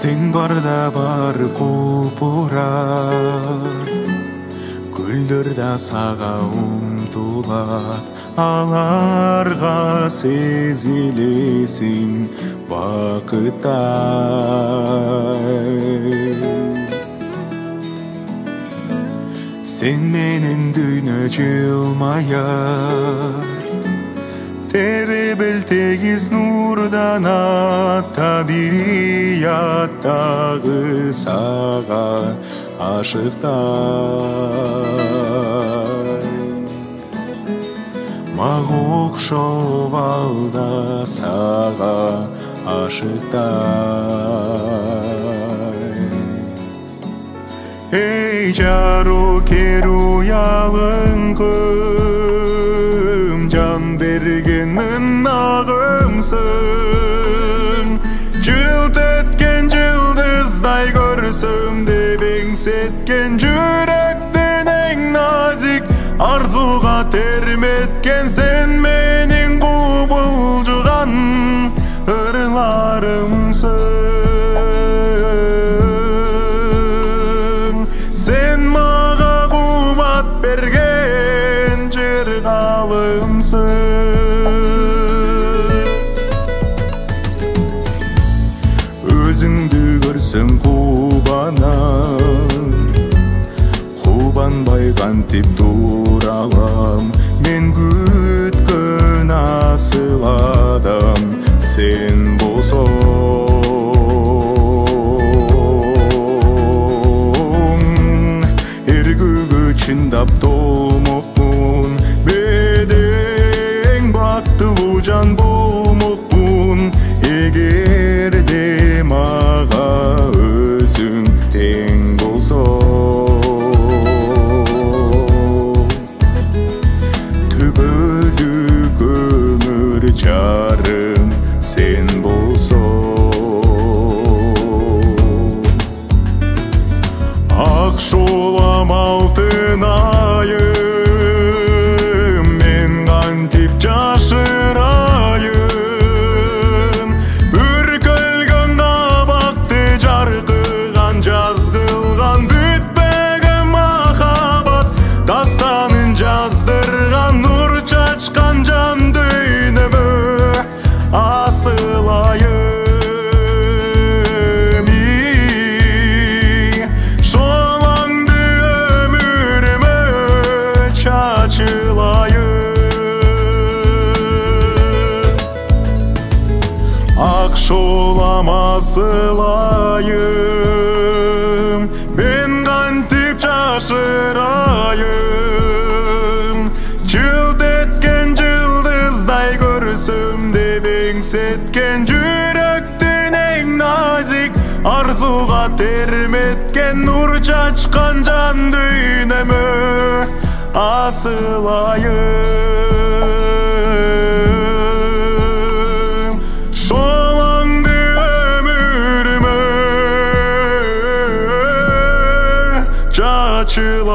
Sen barda бар құлпырар, гүлдерді саға ұмтылат, аларға сезілесің бақыттай. Sen менен дүйнө жылмаяр, тербел тегиз нурдан табияттагы сага ашыктай. Мага окшоп ал да сага ашыктай. Эй жару кер уялыңкым, жан бергенің нағымсың. Жылт еткен жылдыздай көрсөм деп еңсеткен жүректен ең назик арзуға терметкен сен менің құбылжыған ырларымсың. Sen maға қуат берген жырғалымсың. Өзіңді көрсең қубанар, қубанбай қантип туралам. Мен күткөн асыл адам сен болсоң. Эргүүгө чындап толмокмун, бедең бактылуу жан болмокмун. Эгерде мага өзүң тең болсоң, түбөлүк өмүр жарым сен болсоң. Ак шулам алтын айым, мен кантип жашырайын. Бүркөлгөн кабакты жаркыган, жаз кылган бүтпөгөн махабат дастанын жаздырган, нур чачкан жан дүйнөмө асылайым. Шолаңды өмүрүмө чачылайым. Ак шолам асылайым, мен кантип жашырайым. Жылт эткен жылдыздай көрсөм деп еңсеткен жүрөктүн эң назик арзуга терметкен, нур чачкан жан дүйнөмө асылайым. Шолаңды өмүрүмө чачылайым.